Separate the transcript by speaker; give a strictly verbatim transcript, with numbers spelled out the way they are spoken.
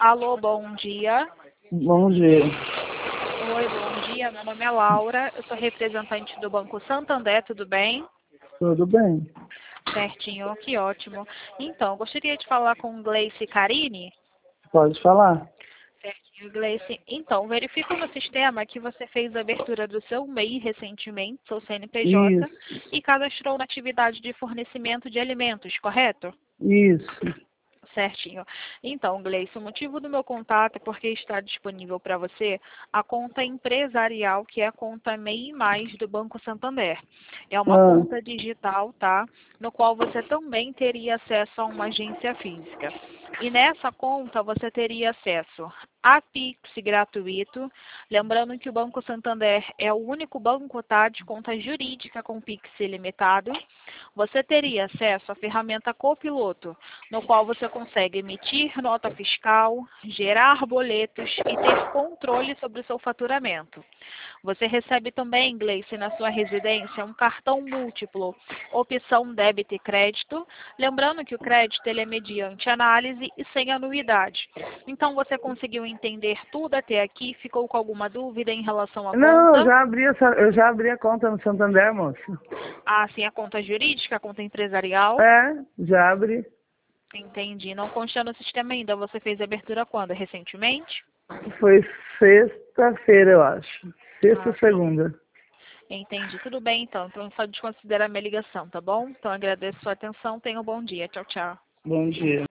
Speaker 1: Alô, bom dia.
Speaker 2: Bom dia.
Speaker 1: Oi, bom dia. Meu nome é Laura. Eu sou representante do Banco Santander, tudo bem?
Speaker 2: Tudo bem?
Speaker 1: Certinho, que ótimo. Então, eu gostaria de falar com Gleice Carini.
Speaker 2: Pode falar.
Speaker 1: Certinho, Gleice. Então, verifico no sistema que você fez a abertura do seu M E I recentemente, seu C N P J,
Speaker 2: Isso,
Speaker 1: e cadastrou na atividade de fornecimento de alimentos, correto?
Speaker 2: isso.
Speaker 1: Certinho. Então, Gleice, o motivo do meu contato é porque está disponível para você a conta empresarial, que é a conta M E I Mais do Banco Santander. É uma
Speaker 2: Ah,
Speaker 1: conta digital, tá? No qual você também teria acesso a uma agência física. E nessa conta você teria acesso a Pix gratuito. Lembrando que o Banco Santander é o único banco, tá, de conta jurídica com Pix ilimitado. Você teria acesso à ferramenta Copiloto, no qual você consegue emitir nota fiscal, gerar boletos e ter controle sobre o seu faturamento. Você recebe também, Gleice, na sua residência, um cartão múltiplo, opção débito e crédito. Lembrando que o crédito ele é mediante análise e sem anuidade. Então, você conseguiu entender tudo até aqui? Ficou com alguma dúvida em relação à
Speaker 2: não, eu
Speaker 1: conta?
Speaker 2: já abri essa, eu já abri a conta no Santander, moço.
Speaker 1: Ah, sim, a conta jurídica, a conta empresarial?
Speaker 2: É, já abri.
Speaker 1: Entendi. Não consta no sistema ainda. Você fez a abertura quando? Recentemente?
Speaker 2: Foi sexta-feira, eu acho. Sexta
Speaker 1: Ah,
Speaker 2: ou
Speaker 1: sim.
Speaker 2: segunda.
Speaker 1: Entendi. Tudo bem, então. Então, só desconsiderar a minha ligação, tá bom? Então, agradeço a sua atenção. Tenha um bom dia. Tchau, tchau.
Speaker 2: Bom dia.